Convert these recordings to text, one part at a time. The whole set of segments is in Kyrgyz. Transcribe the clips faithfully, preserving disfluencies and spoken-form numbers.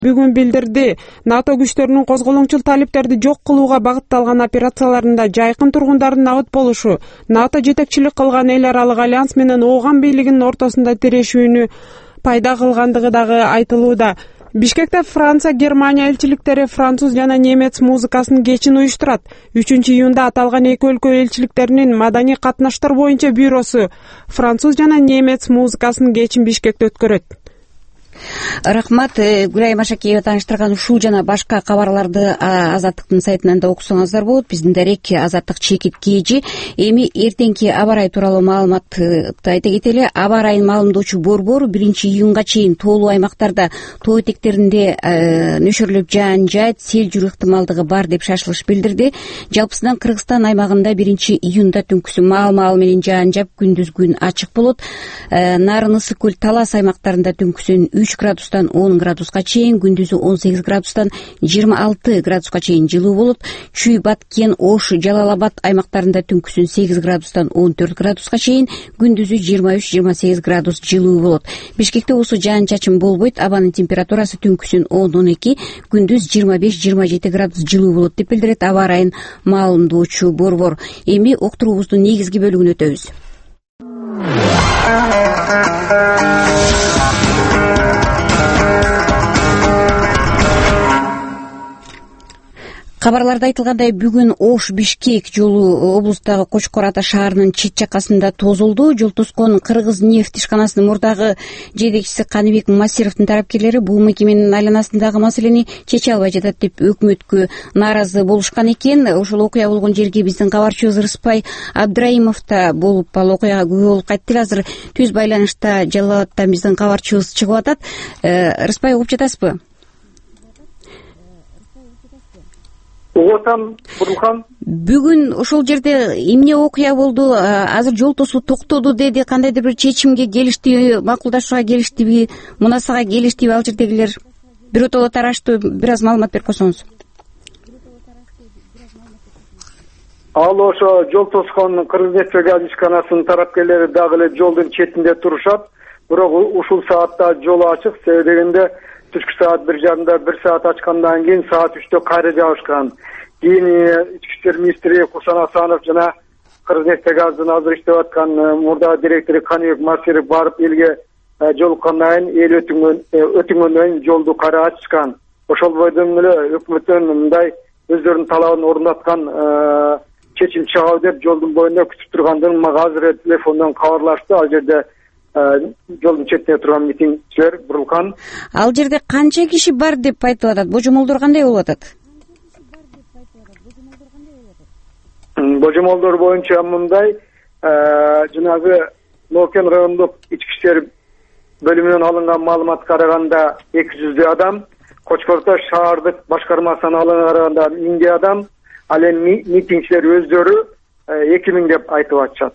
бүгүн билдирди. НАТО күчтөрүнүн козголоңчул талиптерди жок кылууга багытталган операцияларында жайкын тургундардын абыт болушу, НАТО жетекчилик кылган эл аралык альянс менен ооган бийлигинин ортосунда тирешүүнү пайда кылгандыгы дагы айтылууда. Бишкекте Франция, Германия элчиликтери француз жана немец музыкасынын кечин уюштурат. үчүнчү июнда аталган эки өлкө элчиликтеринин маданий катнаштар боюнча бюросу француз жана немец музыкасынын кечин Бишкекте өткөрөт. Рахмат. Гүлай Машакеева тааныштырган ушул жана башка кабарларды Азаттыктын сайтынан да окусоңуздар болот. Биздин дарек Азаттык чекит кежи. Эми эртеңки аба ырайы тууралуу маалыматты айта кетели. Аба ырайын маалымдоочу борбор биринчи июнга чейин тоолуу аймактарда тоо этектеринде нөшөрлөп жаан жаайт, сел жүрүү ыктымалдыгы бар деп шашылыш билдирди. Жалпысынан Кыргызстан аймагында биринчи июнда түнкүсү маал-маал менен жаан жаап, күндүз күн ачык болот. Нарын, Ысык көл, Талас аймактарында түнкүсүн үч градустан он градуска чейин, күндүзү он сегиз градустан жыйырма алты градуска чейин жылуу болот. Чүй, Баткен, Ош, Жалал-Абад аймактарында түнкүсүн сегиз градустан он төрт градуска чейин, күндүзү жыйырма үч жыйырма сегиз градус жылуу болот. Бишкекте усу жаан чачын болбойт. Абанын температурасы түнкүсүн он он эки, күндүз жыйырма беш жыйырма жети градус жылуу болот деп билдирет аба ырайын маалымдоочу борбор. Эми уктуруубуздун негизги бөлүгүнө өтөбүз. Кабарларда айтылгандай, бүгүн Ош-Бишкек жолу облустагы Кочкор Ата шаарынын чет жакасында тозулду. Жол тоскон Кыргыз нефть ишканасынын мурдагы жетекчиси Каныбек Масировдун тарапкерлери бул мекеменин айланасындагы маселени чече албай жатат деп өкмөткө нааразы болушкан экен. Ошол окуя болгон жерге биздин кабарчыбыз Рыспай Абдраимов да болуп, ал окуяга күбө болуп кайтты. Азыр түз байланышта Жалал Абадтан биздин кабарчыбыз чыгып атат. Рыспай, угуп жатасызбы? Угутам, Бурлхан. Бүгүн ошол жерде эмне окуя болду? Азыр жол тосуу токтоду деди. Кандайдыр бир чечимге келиштиби, макулдашууга келиштиби, мунасага келиштиби ал жердегилер? Биротоло тараштуу бир аз маалымат берип койсоңуз. Ал ошо жол тоскон Кыргыз нефть газ ишканасынын тарапкерлери дагы эле жолдун четинде турушат. Бирок ушул саатта жол ачык, себеби дегенде түшкү саат бир жарымда бир саат ачкандан кийин саат үчтө кайра жабышкан. Кийин ички иштер министри Курсан Асанов жана Кыргыз нефть газдын азыр иштеп аткан мурдагы директору Каныбек Масиров барып элге жолуккандан кийин эл өтүнгөндөн кийин жолду кайра ачышкан. Ошол бойдон эле өкмөттөн мындай өздөрүнүн талабын орундаткан чечим чыгабы деп жолдун боюнда күтүп тургандыгын мага азыр телефондон кабарлашты. Ал жерде жолдун четинде турган митингчилер. Бурулкан. Ал жерде канча киши бар деп айтылып атат? Божомолдор кандай болуп атат? Божомолдор боюнча мындай, жанагы Нокен райондук ички иштер бөлүмүнөн алынган маалыматка караганда эки жүздөй адам, Кочкорто шаардык башкармасынан алынган караганда миңдей адам, ал эми митингчилер өздөрү эки миң деп айтып атышат.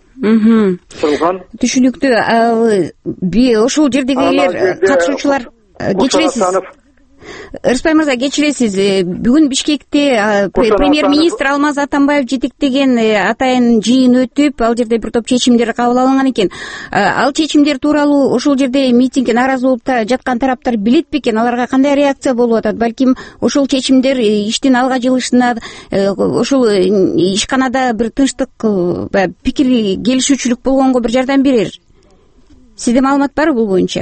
Түшүнүктүү. Ошол жердегилер катышуучулар кечиресиз. Рыспай мырза, кечиресиз. Бүгүн Бишкекте премьер-министр Алмаз Атамбаев жетектеген атайын жыйын өтүп, ал жерде бир топ чечимдер кабыл алынган экен. Ал чечимдер тууралуу ошол жерде митингге нааразы болуп жаткан тараптар билет бекен? Аларга кандай реакция болуп атат? Балким ошол чечимдер иштин алга жылышына, ошол ишканада бир тынчтык, пикир келишүүчүлүк болгонго бир жардам берер. Сизде маалымат барбы бул боюнча?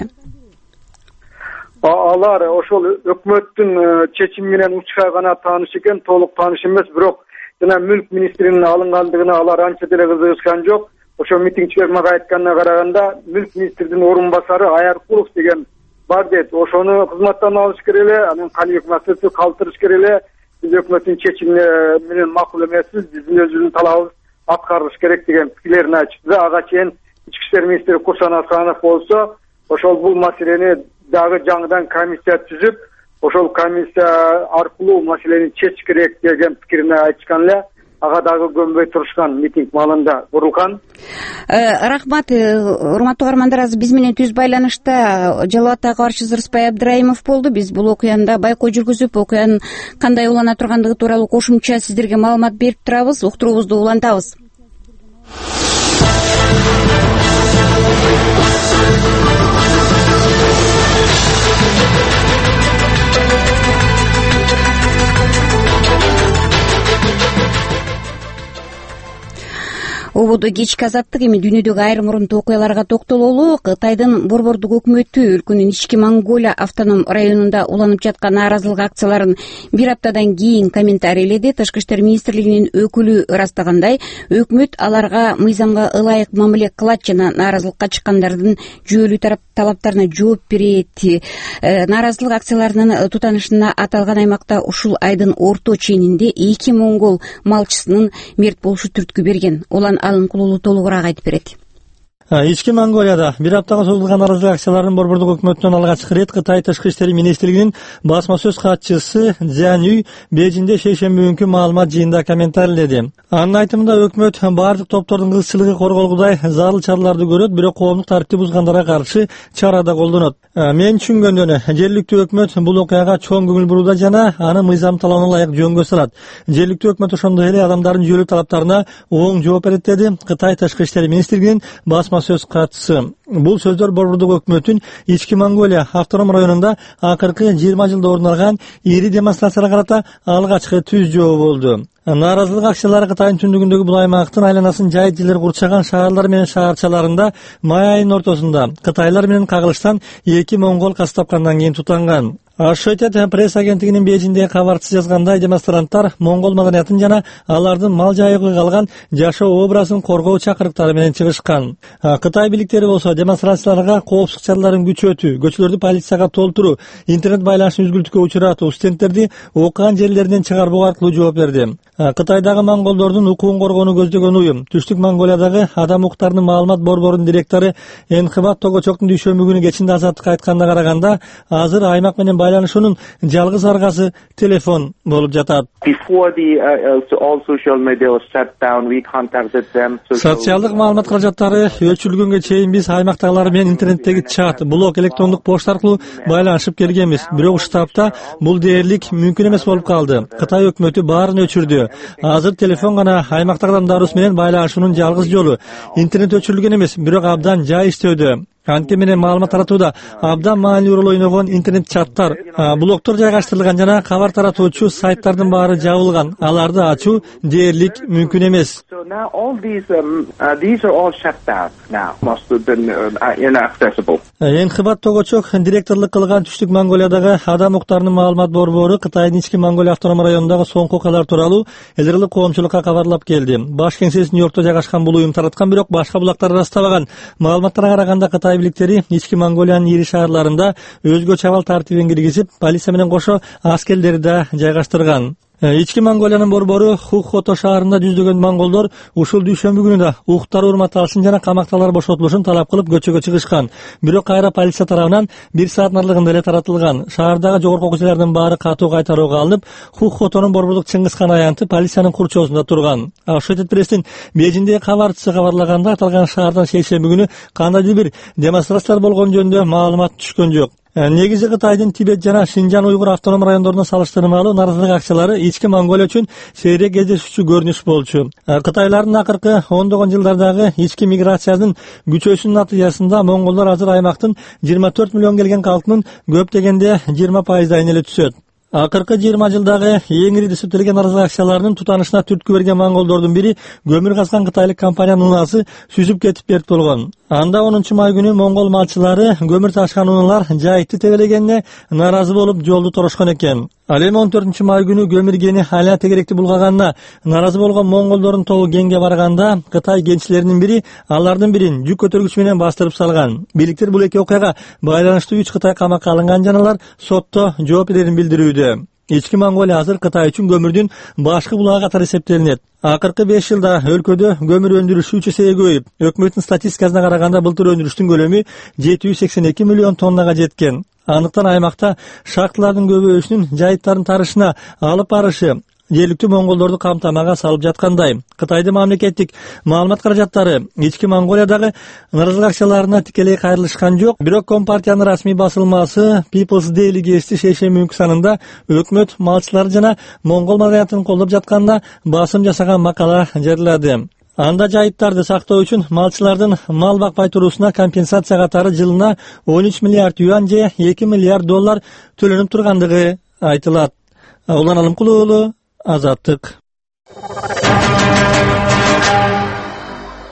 Алар ошол өкмөттүн чечими менен учкай гана тааныш экен, толук тааныш эмес, бирок жана мүлк министринин алынгандыгына алар анча деле кызыгышкан жок. Ошо митингчилер мага айтканына караганда, мүлк министринин орун басары Аяркулов деген бар дейт. Ошону кызматтан алыш керек эле, анан Каныбек Масировду калтырыш керек эле. Биз өкмөттүн чечими менен макул эмеспиз, биздин өзүбүздүн талабыбыз аткарылыш керек деген пикирлерин айтышты. Ага чейин ички иштер министри Курсан Асанов болсо, ошол бул маселени дагы жаңыдан комиссия түзүп, ошол комиссия аркылуу маселени чечиш керек деген пикирин айтышкан эле. Ага дагы көнбөй турушкан митинг маалында. Бурулкан. Рахмат, урматтуу угармандар, азыр биз менен түз байланышта Жалал Абадтагы кабарчыбыз Рыспай Абдраимов болду. Биз бул окуяны байкоо жүргүзүп, окуянын кандай улана тургандыгы тууралуу кошумча сиздерге маалымат берип турабыз. Уктуруубузду улантабыз. ободо кечки азаттык эми дүйнөдөгү айрым урунтуу окуяларга токтололу. Кытайдын борбордук өкмөтү өлкөнүн ички Монголия автоном районунда уланып жаткан нааразылык акцияларын бир аптадан кийин комментарийледи. Тышкы иштер министрлигинин өкүлү ырастагандай, өкмөт аларга мыйзамга ылайык мамиле кылат жана нааразылыкка чыккандардын жүйөлүү талаптарына жооп берет. Нааразылык акцияларынын тутанышына аталган аймакта ушул айдын орто ченинде эки монгол малчысынын мерт болушу түрткү берген. Улан Алымкулуулу толугураак айтып берет. Ички Монголияда бир аптага созулган нааразылык акцияларынын борбордук өкмөтүнөн алгачкы ирет Кытай тышкы иштер министрлигинин басма сөз катчысы Цзян Юй Бейжиңде шейшемби күнкү маалымат жыйынында комментарийледи. Анын айтымында өкмөт бардык топтордун кызыкчылыгы корголгудай зарыл чараларды көрөт, бирок коомдук тартипти бузгандарга каршы чара да колдонот. Мен түшүнгөндөн жергиликтүү өкмөт бул окуяга чоң көңүл бурууда жана аны мыйзам талабына ылайык жөнгө салат. Жергиликтүү өкмөт ошондой эле адамдардын жүйөлүү талаптарына оң жооп берет деди Кытай тышкы иштер министрлигинин басма сөз катчысы. Бул сөздөр борбордук өкмөттүн ички Монголия автоном районунда акыркы жыйырма жылда орун алган ири демонстрацияга карата алгачкы түз жообу болду. Нааразылык акциялары Кытайдын түндүгүндөгү бул аймактын айланасын жайыт жерлер курчаган шаарлар менен шаарчаларында май айынын ортосунда кытайлар менен кагылыштан эки монгол кас тапкандан кийин тутанган. Associated пресс агенттигинин Бейжиңдеги кабарчысы жазгандай, демонстранттар монгол маданиятын жана алардын мал жайыгы калган жашоо образын коргоо чакырыктары менен чыгышкан. Кытай бийликтери болсо демонстрацияларга коопсуздук чараларын күчөтүү, көчөлөрдү полицияга толтуруу, интернет байланыштын үзгүлтүккө учуратуу, студенттерди окуган жерлеринен чыгарбоо аркылуу жооп берди. Кытайдагы монголдордун укугун коргоону көздөгөн уюм Түштүк Монголиядагы адам укуктарынын маалымат борборунун директору Энхибат Тогочоктун дүйшөмбү күнү кечинде азаттыкка айтканына караганда, азыр аймак менен байланышуунун жалгыз аргасы телефон болуп жатат. Социалдык маалымат каражаттары өчүрүлгөнгө чейин биз аймактагылар менен интернеттеги чат, блог, электрондук почта аркылуу байланышып келгенбиз. Бирок штабта бул дээрлик мүмкүн эмес болуп калды. Кытай өкмөтү баарын өчүрдү. Азыр телефон гана аймактагы адамдарыбыз менен байланышуунун жалгыз жолу. Интернет өчүрүлгөн эмес, бирок абдан жай иштөөдө. Анткени менен маалымат таратууда абдан маанилүү роль ойногон интернет чаттар, блогдор жайгаштырылган жана кабар таратуучу сайттардын баары жабылган. Аларды ачуу дээрлик мүмкүн эмес. Энхибат Тогочок директорлук кылган Түштүк Монголиядагы адам укуктарынын маалымат борбору Кытайдын ички Монголия автоном районундагы соңку окуялар тууралуу эл аралык коомчулукка кабарлап келди. Баш кеңсеси Нью-Йоркто жайгашкан бул уюм тараткан, бирок башка булактар ырастабаган. Маалыматтарга караганда Кытай бийликтери ички Монголиянын ири шаарларында өзгө чабал тартибин киргизип, полиция менен кошо аскерлерди да жайгаштырган. Ички Монголиянын борбору Хухото шаарында жүздөгөн монголдор ушул дүйшөмбү күнү да укуктары урматталсын жана камактагылар бошотулушун талап кылып көчөгө чыгышкан. Бирок кайра полиция тарабынан бир саат аралыгында эле таратылган. Шаардагы жогорку окуучулардын баары катуу кайтарууга алынып, Хухотонун борбордук Чыңгызхан аянты полициянын курчоосунда турган. Associated пресстин Бейжиңдеги кабарчысы кабарлаганда, аталган шаардан шейшемби күнү кандайдыр бир демонстрациялар болгон жөнүндө маалымат түшкөн жок. Негизи Кытайдын Тибет жана Шинжан уйгур автоном райондоруна салыштырмалуу нааразылык акциялары ички Монголия үчүн сейрек кездешүүчү көрүнүш болчу. Кытайлардын акыркы ондогон жылдардагы ички миграциянын күчөшүүнүн натыйжасында монголдор азыр аймактын жыйырма төрт миллион келген калкынын көп дегенде жыйырма пайыздайын эле түсөт. Акыркы жыйырма жылдагы эң ири эсептелген нааразылык акцияларынын тутанышына түрткү берген монголдордун бири көмүр казган кытайлык компаниянын унаасы сүзүп кетип берт болгон. Анда онунчу май күнү монгол малчылары көмүр ташкан унаалар жайыкты тебелегенине нааразы болуп жолду торошкон экен. Ал эми он төртүнчү май күнү көмүр кени ала тегеректи булгаганына нааразы болгон монголдордун тобу кенге барганда, Кытай кенчилеринин бири алардын бирин жүк көтөргүч менен бастырып салган. Бийликтер бул эки окуяга байланыштуу үч кытай камакка алынган жана алар сотто жооп берерин билдирүүдө. Ички Монголия азыр Кытай үчүн көмүрдүн башкы булагы катары эсептелинет. Акыркы беш жылда өлкөдө көмүр өндүрүш үч эсеге көбөйүп, өкмөттүн статистикасына караганда былтыр өндүрүштүн көлөмү жети жүз сексен эки миллион тоннага жеткен. Андыктан аймакта шахталардын көбөйүшүнүн жайыттардын тарышына алып барышы жергиликтүү монголдорду камтамага салып жаткандай. Кытайдын мамлекеттик маалымат каражаттары ички Монголиядагы нааразылык акцияларына тикелей кайрылышкан жок, бирок Компартиянын расмий басылмасы People's Daily гезити шейшемби күнкү санында өкмөт малчылар жана монгол маданиятын колдоп жатканына басым жасаган макала жарыялады. Анда жайыттарды сактоо үчүн малчылардын мал бакпай туруусуна компенсация катары жылына он үч миллиард юань же эки миллиард доллар төлөнүп тургандыгы айтылат. Улан Алымкулуулу, Азаттык.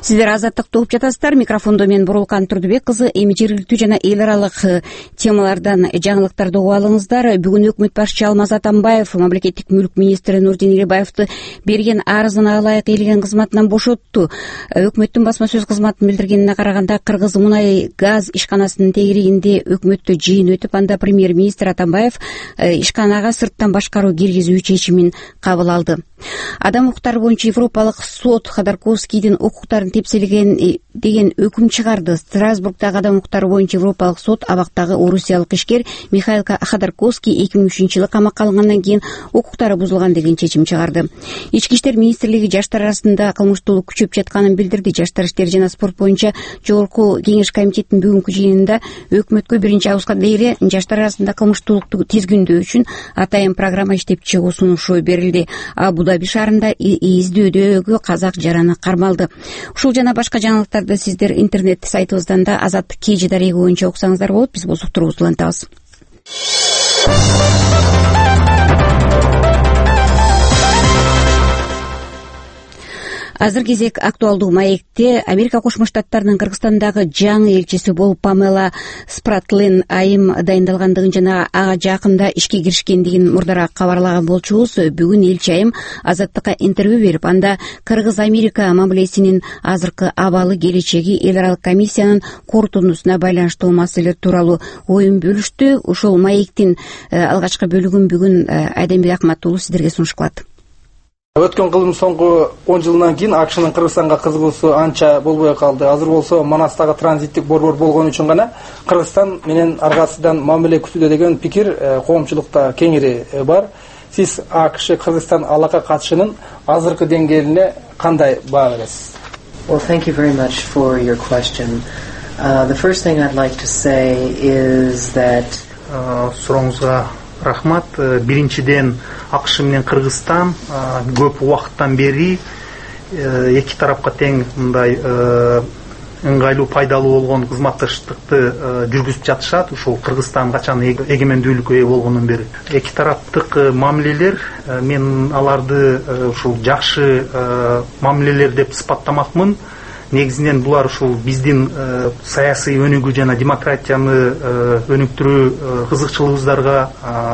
Сиздер Азаттыкты угуп жатасыздар. Микрофондо мен Бурулкан Турдубек кызы. Эми жергиликтүү жана эл аралык темалардан жаңылыктарды угуп алыңыздар. Бүгүн өкмөт башчысы Алмаз Атамбаев мамлекеттик мүлк министри Нурдин Ирибаевди берген арызына ылайык ийилген кызматынан бошотту. Өкмөттүн басма сөз кызматынын билдиргенине караганда, Кыргыз мунай газ ишканасынын тегерегинде өкмөттө жыйын өтүп, анда премьер-министр Атамбаев ишканага сырттан башкаруу киргизүү чечимин кабыл алды. Адам укуктары боюнча Европалык сот Ходорковскийдин укуктарын тепселеген деген өкүм чыгарды. Страсбургдагы адам укуктары боюнча Европалык сот абактагы орусиялык ишкер Михаил Ходорковский эки миң үчүнчү жылы камакка алынгандан кийин укуктары бузулган деген чечим чыгарды. Ички иштер министрлиги жаштар арасында кылмыштуулук күчөп жатканын билдирди. Жаштар иштери жана спорт боюнча Жогорку кеңеш комитетинин бүгүнкү жыйынында өкмөткө биринчи августка дейре жаштар арасында кылмыштуулукту тизгиндөө үчүн атайын программа иштеп чыгуу сунушу берилди. Абу Даби шаарында издөөдөгү казак жараны кармалды. Ушул жана башка жаңылыктарды сиздер интернет сайтыбыздан да Азаттык кж дареги боюнча окусаңыздар болот. Биз болсок турубузду улантабыз. Азыр кезек актуалдуу маекте Америка Кошмо Штаттарынын Кыргызстандагы жаңы элчиси болуп Памела Спратлен айым дайындалгандыгын жана ага жакында ишке киришкендигин мурдараак кабарлаган болчубуз. Бүгүн элчи айым Азаттыкка интервью берип, анда Кыргыз-Америка мамилесинин азыркы абалы, келечеги, эл аралык комиссиянын корутундусуна байланыштуу маселелер тууралуу оюн бөлүштү. Ошол маектин алгачкы бөлүгүн бүгүн Айдембек Акмат уулу сиздерге сунуш кылат. Өткөн кылым соңку он жылдан кийин АКШнын Кыргызстанга кызыгуусу анча болбой калды. Азыр болсо Манастагы транзиттик борбор болгон үчүн гана Кыргызстан менен аргасыдан мамиле күтүүдө деген пикир коомчулукта кеңири бар. Сиз АКШ Кыргызстан алака катышынын азыркы деңгээлине кандай баа бересиз? Well, thank you very much for your question. Uh, the first thing I'd like to say is that сурооңузга рахмат. Биринчиден АКШ менен Кыргызстан көп убакыттан бери эки тарапка тең мындай ыңгайлуу пайдалуу болгон кызматташтыкты жүргүзүп жатышат. Ушул Кыргызстан качан эгемендүүлүккө ээ болгондон бери эки тараптык мамилелер, мен аларды ушул жакшы мамилелер деп сыпаттамакмын. Негизинен булар ушул биздин саясий өнүгүү жана демократияны өнүктүрүү кызыкчылыгыбыздарга,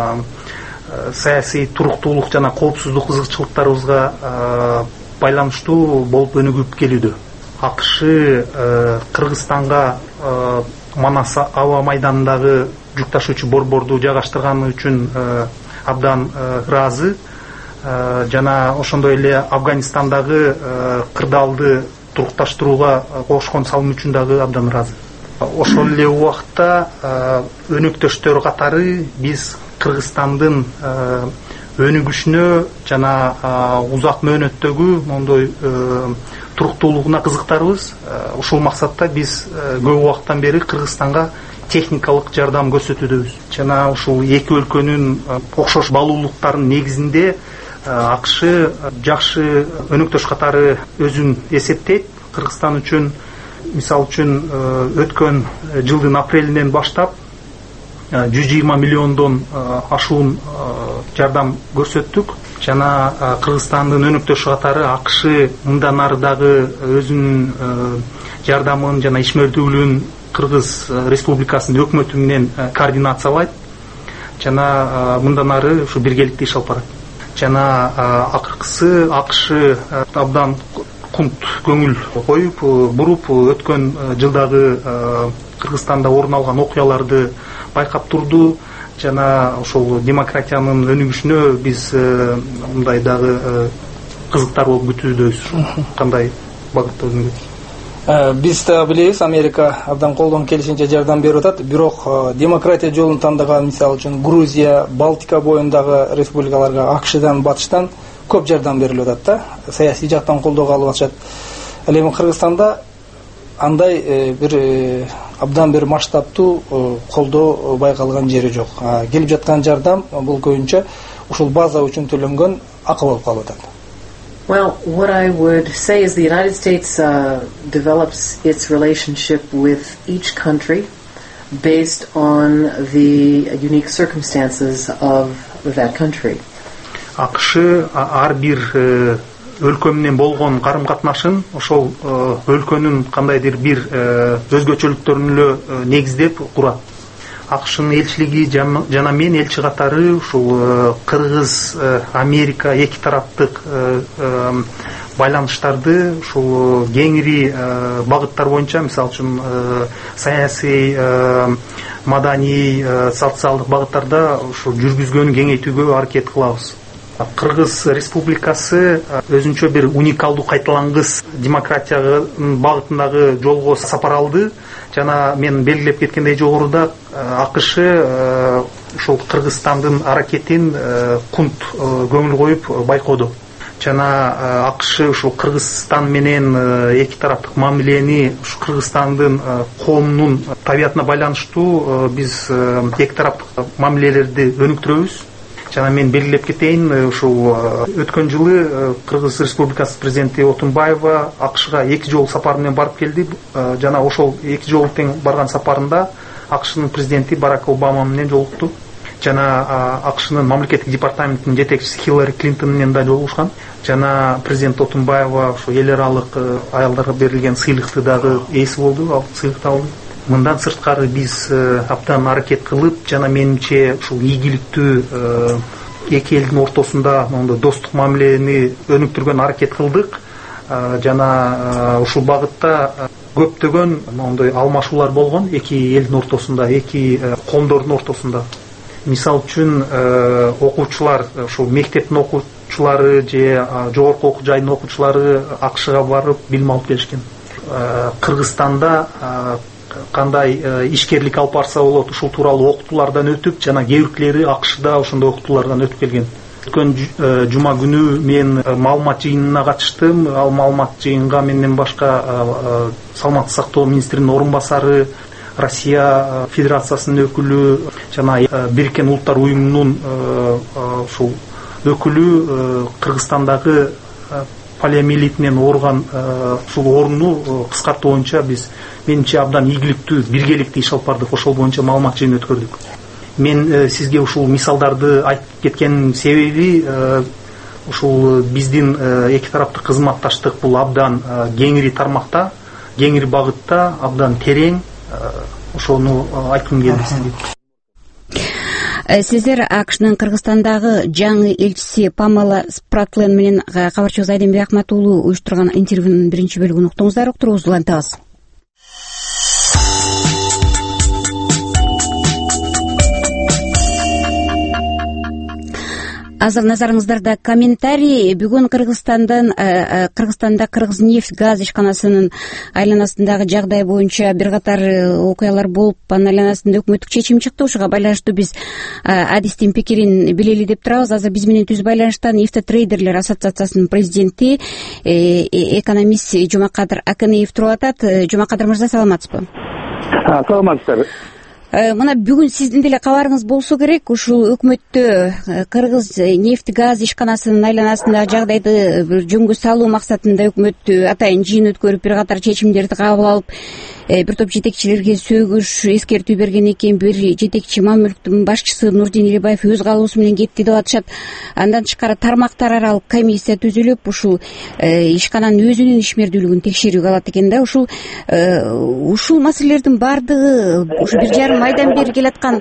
саясий туруктуулук жана коопсуздук кызыкчылыктарыбызга байланыштуу болуп өнүгүп келүүдө. АКШ Кыргызстанга Манас аба майданындагы жүк ташуучу борборду жайгаштырганы үчүн абдан ыраазы, жана ошондой эле Афганистандагы кырдаалды турукташтырууга кошкон салым үчүн дагы абдан ыраазы. Ошол эле убакытта өнөктөштөр катары биз Кыргызстандын өнүгүшүнө жана узак мөөнөттөгү мондой туруктуулугуна кызыктарбыз. Ушул максатта биз көп убакыттан бери Кыргызстанга техникалык жардам көрсөтүүдөбүз. Жана ушул эки өлкөнүн окшош баалуулуктарынын негизинде АКШ жакшы өнөктөш катары өзүн эсептейт. Кыргызстан үчүн, мисалы үчүн, өткөн жылдын апрелинен баштап жүз жыйырма миллиондон ашуун жардам көрсөттүк. Жана Кыргызстандын өнөктөшү катары АКШ мындан ары дагы өзүнүн жардамын жана ишмердүүлүгүн Кыргыз Республикасынын өкмөтү менен координациялайт. Жана мындан ары ушу биргеликте иш алып барат. Жана акыркысы АКШ абдан кунт көңүл коюп, буруп өткөн жылдагы Кыргызстанда орун алган окуяларды байкап турду. Жана ошол демократиянын өнүгүшүнө биз мындай дагы кызыктар болуп күтүүдөбүз. Кандай багытта өнүгөт? Биз да билебиз, Америка абдан колдон келишинче жардам берип атат. Бирок демократия жолун тандаган, мисалы үчүн Грузия, Балтика боюндагы республикаларга АКШдан, батыштан көп жардам берилип атат да. Саясий жактан колдоого алып атышат. Ал эми Кыргызстанда андай бир абдан бир масштабтуу колдоо байкалган жери жок. Келип жаткан жардам бул көбүнчө ушул база үчүн төлөнгөн акы болуп калып атат. Well, what I would say is the United States uh, develops its relationship with each country based on the unique circumstances of that country. АКШ ар бир өлкө менен болгон карым катнашын ошол өлкөнүн кандайдыр бир өзгөчөлүктөрүн эле негиздеп курат. АКШнын элчилиги жана мен элчи катары ушул Кыргыз Америка эки тараптык байланыштарды ушул кеңири багыттар боюнча, мисалы үчүн саясий, маданий, социалдык багыттарда ушул жүргүзгөнү кеңейтүүгө аракет кылабыз. Кыргыз Республикасы өзүнчө бир уникалдуу кайталангыс демократиянын багытындагы жолго сапар алды. Жана мен белгилеп кеткендей жогоруда АКШ ушул Кыргызстандын аракетин кунт көңүл коюп байкоду. Жана АКШ ушул Кыргызстан менен эки тараптык мамилени ушу Кыргызстандын коомунун табиятына байланыштуу биз эки тараптык мамилелерди өнүктүрөбүз. Жана мен белгилеп кетейин, ушул өткөн жылы Кыргыз Республикасы президенти Отунбаева АКШга эки жолу сапар менен барып келди. Жана ошол эки жолу тең барган сапарында АКШнын президенти Барак Обама менен жолукту. Жана АКШнын мамлекеттик департаментинин жетекчиси Хиллари Клинтон менен да жолугушкан. Жана президент Отунбаева ошо эл аралык аялдарга берилген сыйлыкты дагы ээси болду, ал сыйлыкты алды. Мындан сырткары биз абдан аракет кылып, жана менимче ушул ийгиликтүү эки элдин ортосунда мондой достук мамилени өнүктүргөн аракет кылдык. Жана ушул багытта көптөгөн мондой алмашуулар болгон эки элдин ортосунда, эки коомдордун ортосунда. Мисалы үчүн окуучулар, ушул мектептин окуучулары же жогорку окуу жайдын окуучулары АКШга барып билим алып келишкен. Кыргызстанда кандай ишкерлик алып барса болот, ушул тууралуу окутуулардан өтүп, жана кээ биркилери АКШда ошондой окутуулардан өтүп келген. Өткөн жума күнү мен маалымат жыйынына катыштым. Ал маалымат жыйынга менден башка саламаттык сактоо министринин орун басары, Россия Федерациясынын өкүлү жана Бириккен Улуттар уюмунун ушул өкүлү Кыргызстандагы полиомиелит менен ооруган ушул орунну кыскартуу боюнча биз менимче абдан ийгиликтүү, биргеликтүү иш алып бардык. Ошол боюнча маалымат жыйын өткөрдүк. Мен сизге ушул мисалдарды айтып кеткенин себеби ушул биздин эки тараптык кызматташтык бул абдан кеңири тармакта, кеңири багытта, абдан терең. Ошону айткым келди сизге. Сиздер АКШнын Кыргызстандагы жаңы элчиси Памела Спратлен менен кабарчыбыз Айденбек Ахмат уулу уюштурган интервьюнун биринчи бөлүгүн уктуңуздар. Уктуруубузду улантабыз. Азыр назарыңыздарда комментарий. Бүгүн Кыргызстандан Кыргызстанда Кыргыз нефть газ ишканасынын айланасындагы жагдай боюнча бир катар окуялар болуп, анын айланасында өкмөттүк чечим чыкты. Ошого байланыштуу биз адистин пикирин билели деп турабыз. Азыр биз менен түз байланышта Нефтетрейдерлер ассоциациясынын президенти экономист Жумакадыр Акынеев туруп атат. Жумакадыр мырза, саламатсызбы? Саламатсыздар. Мына бүгүн сиздин деле кабарыңыз болсо керек. Ушул өкмөттө Кыргыз нефть газ ишканасынын айланасындагы жагдайды бир жөнгө салуу максатында өкмөт атайын жыйын өткөрүп, бир катар чечимдерди кабыл алып, бир топ жетекчилерге сөгүш, эскертүү берген экен. Бир жетекчи мамлекеттин башчысы Нурдин Элибаев өз калуусу менен кетти деп атышат. Андан тышкары тармактар аралык комиссия түзүлүп, ушул ишкананын өзүнүн ишмердүүлүгүн текшерүүгө алат экен да. Ушул ушул маселелердин баардыгы ушу бир жарым айдан бери келаткан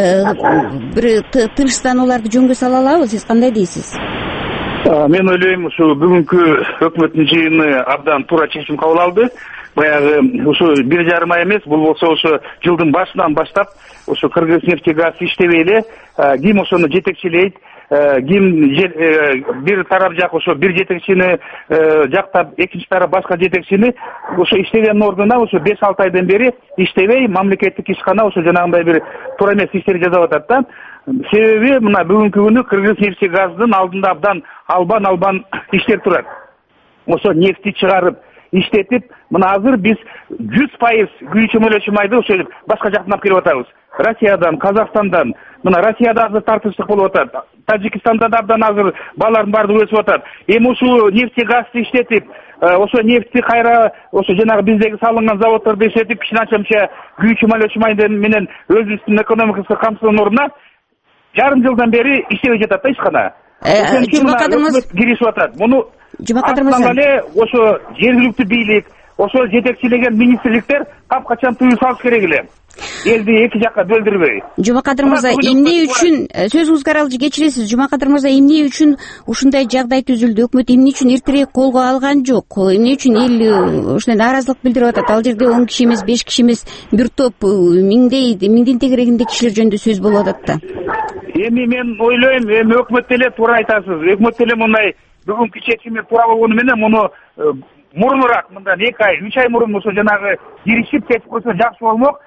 бир тынчсызданууларды жөнгө сала алабы? Сиз кандай дейсиз? Мен ойлойм, ушу бүгүнкү өкмөттүн жыйыны абдан туура чечим кабыл алды. Баягы ушу бир жарым ай эмес, бул болсо ошо жылдын башынан баштап ушу Кыргыз нефть газ иштебей эле ким ошону жетекчилейт, ким бир тарап жак ошо бир жетекчини жактап, экинчи тарап башка жетекчини ошо иштеген ордуна ошо беш алты айдан бери иштебей, мамлекеттик ишкана ошо жанагындай бир туура эмес иштер жасап атат да. Себеби мына бүгүнкү күнү Кыргыз нефть газдын алдында абдан албан албан иштер турат. Ошо нефти чыгарып, иштетип, мына азыр биз жүз пайыз күйүүчү мөлөчү майды ошо башка жактан алып келип атабыз. Россиядан, Казакстандан. Мына Россияда азыр тартыштык болуп атат. Тажикстанда да абдан азыр баалардын баардыгы өсүп атат. Эми ушул нефти газды иштетип, ошо нефти кайра ошо жанагы биздеги салынган заводдорду иштетип, кичине күйүүчү мөлөчү майды менен өзүбүздүн экономикабызга камсыздын ордуна жарым жылдан бери иштебей жатат да ишкана. Жумакадыр мырза киришип атат. Муну Жумакадыр мырза, артынан эле ошо жергиликтүү бийлик, ошо жетекчилеген министрликтер капкачан тыюу салыш керек эле, элди эки жакка бөлдүрбөй. Жумакадыр мырза, эмне үчүн сөзүңүзгө аралык кечиресиз, Жумакадыр мырза, эмне үчүн ушундай жагдай түзүлдү? Өкмөт эмне үчүн эртерээк колго алган жок? Эмне үчүн эл ушундай нааразылык билдирип атат? Ал жерде он киши эмес, беш киши эмес, бир топ миңдей, миңдин тегерегинде кишилер жөнүндө сөз болуп атат да. Эми мен ойлойм, эми өкмөт деле туура айтасыз. Өкмөт деле мындай бүгүнкү чечими туура болгону менен муну мурунураак, мындан эки ай, үч ай мурун ошо жанагы киришип чечип койсо жакшы болмок.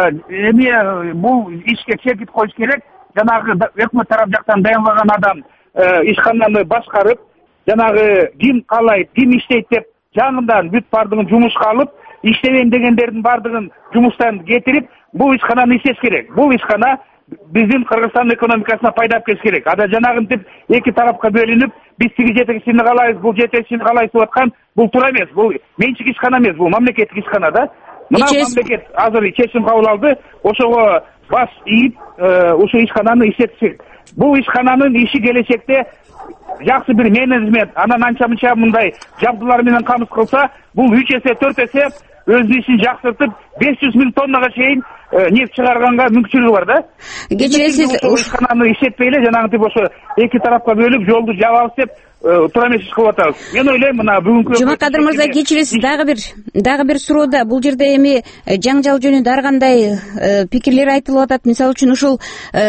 Эми бул ишке чекит коюш керек. Жанагы өкмөт тарап жактан даянлаган адам ишкананы башкарып, жанагы ким каалайт, ким иштейт деп жаңындан бүт бардыгын жумушка алып, иштебейм дегендердин бардыгын жумуштан кетирип, бул ишкананы иштеш керек. Бул ишкана биздин Кыргызстандын экономикасына пайда алып келиш керек. Ада жанагынтип эки тарапка бөлүнүп, биз тиги жетекчини каалайбыз, бул жетекчини каалайбыз деп аткан, бул туура эмес. Бул менчик ишкана эмес, бул мамлекеттик ишкана да. Мына мамлекет азыр чечим кабыл алды, ошого баш ийип, ушул ишкананы иштетишет. Бул ишкананын иши келечекте жакшы бир менеджмент, анан анча-мынча мындай жабдуулар менен камсыз кылса, бул үч эсе, төрт эсе өзүнүн ишин жакшыртып, беш жүз миң тоннага чейин нефть чыгарганга мүмкүнчүлүгү бар да. Кечиресиз, ишкананы иштетпей эле жанагынтип ошо эки тарапка бөлүп, жолду жабабыз деп туура эмес иш кылып атабыз. Мен ойлойм, мына бүгүнкү Жумакадыр мырза, кечиресиз, дагы бир дагы бир суроода, бул жерде эми жаңжал жөнүндө ар кандай пикирлер айтылып атат. Мисалы үчүн ушул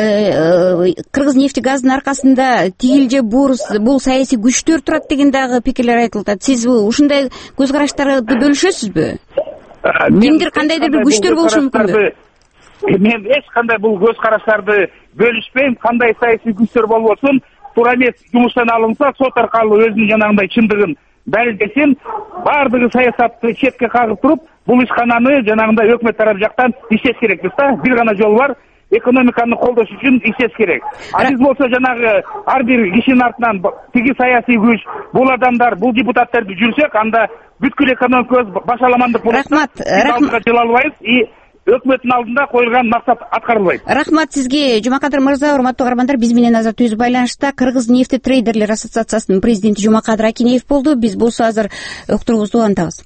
Кыргыз нефти газдын аркасында тигил же бул саясий күчтөр турат деген дагы пикирлер айтылып атат. Сиз ушундай көз караштарды бөлүшөсүзбү? Кимдир кандайдыр бир күчтөр болушу мүмкүнбү? Мен эч кандай бул көз караштарды бөлүшпөйм. Кандай саясий күчтөр болбосун, туура эмес жумуштан алынса, сот аркылуу өзүнүн жанагындай чындыгын далилдесин, баардыгы саясатты четке кагып туруп, бул ишкананы жанагындай өкмөт тарап жактан иштеш керекпиз да. Бир гана жол бар, экономиканы колдош үчүн иштеш керек. А биз болсо жанагы ар бир кишинин артынан тиги саясий күч, бул адамдар, бул депутаттарды жүрсөк, анда бүткүл экономикабыз башаламандык болот. Рахмат, рахмат. Жыл албайбыз и өкмөттүн алдында коюлган максат аткарылбайт. Рахмат сизге, Жумакадыр мырза. Урматтуу каармандар, биз менен азыр түз байланышта Кыргыз нефти трейдерлер ассоциациясынын президенти Жумакадыр Акинеев болду. Биз болсо азыр уктуруубузду улантабыз.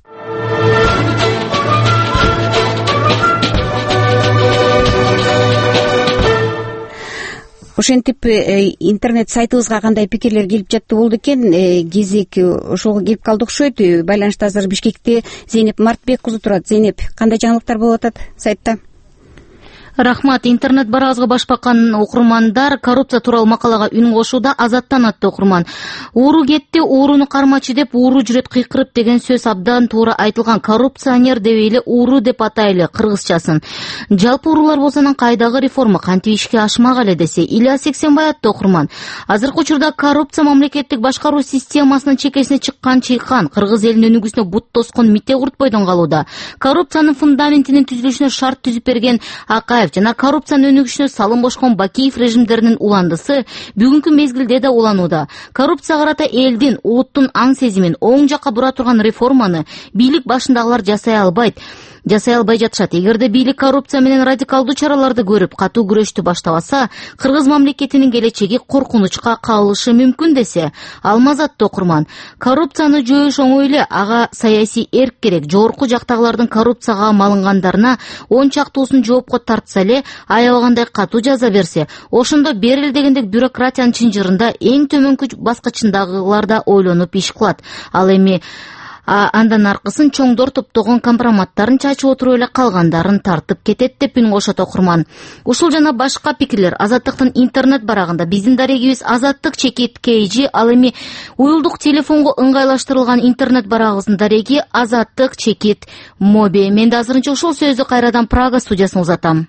Ошентип интернет сайтыбызга кандай пикирлер келип жатты болду экен, кезек ошого келип калды окшойт. Байланышта азыр Бишкекте Зейнеп Мартбек кызы турат. Зейнеп, кандай жаңылыктар болуп атат сайтта? Рахмат. Интернет барабызга баш баккан окурмандар коррупция тууралуу макалага үн кошууда. Азаттан атты окурман. Ууру кетти, ууруну кармачы деп ууру жүрөт кыйкырып деген сөз абдан туура айтылган. Коррупционер дебейли, ууру деп атайлы кыргызчасын. Жалпы уурулар болсо анан кайдагы реформа кантип ишке ашмак эле десе, Ильяс Сексенбай атты окурман. Азыркы учурда коррупция мамлекеттик башкаруу системасынын чекесине чыккан чыйкан, кыргыз элинин өнүгүүсүнө бут тоскон Мите Куртбойдон калууда. Коррупциянын фундаментинин түзүлүшүнө шарт түзүп берген Акаев жана коррупциянын өнүгүшүнө салым кошкон Бакиев режимдеринин уландысы бүгүнкү мезгилде да уланууда. Коррупция карата элдин, улуттун аң сезимин оң жакка бура турган реформаны бийлик башындагылар жасай албайт. Жасай албай жатышат. Эгерде бийлик коррупция менен радикалдуу чараларды көрүп, катуу күрөштү баштабаса, Кыргыз мамлекетинин келечеги коркунучка калышы мүмкүн десе, Алмаз атты окурман. Коррупцияны жоош оңой эле, ага саясий эрк керек. Жогорку жактагылардын коррупцияга малынгандарына он чактуусун жоопко тартса эле, аябагандай катуу жаза берсе, ошондо берил дегендек бюрократиянын чынжырында эң төмөнкү баскычындагылар да ойлонуп иш кылат. Ал эми андан аркысын чоңдор топтогон компроматтарын чачып отуруп эле калгандарын тартып кетет деп үн кошот окурман. Ушул жана башка пикирлер Азаттыктын интернет барагында. Биздин дарегибиз Азаттык чекит kg, ал эми уюлдук телефонго ыңгайлаштырылган интернет барагыбыздын дареги Азаттык чекит моби. Мен да азырынча ушул сөздү кайрадан Прага студиясына узатам.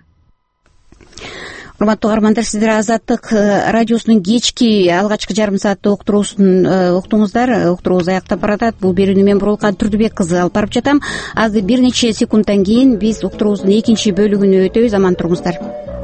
Урматтуу каармандар, сиздер Азаттык радиосунун кечки алгачкы жарым саатты уктуруусун уктуңуздар. Уктуруубуз аяктап баратат. Бул берүүнү мен Бурулкан Турдубек кызы алып барып жатам. Азыр бир нече секундтан кийин биз уктуруубуздун экинчи бөлүгүнө өтөбүз. Аман туруңуздар.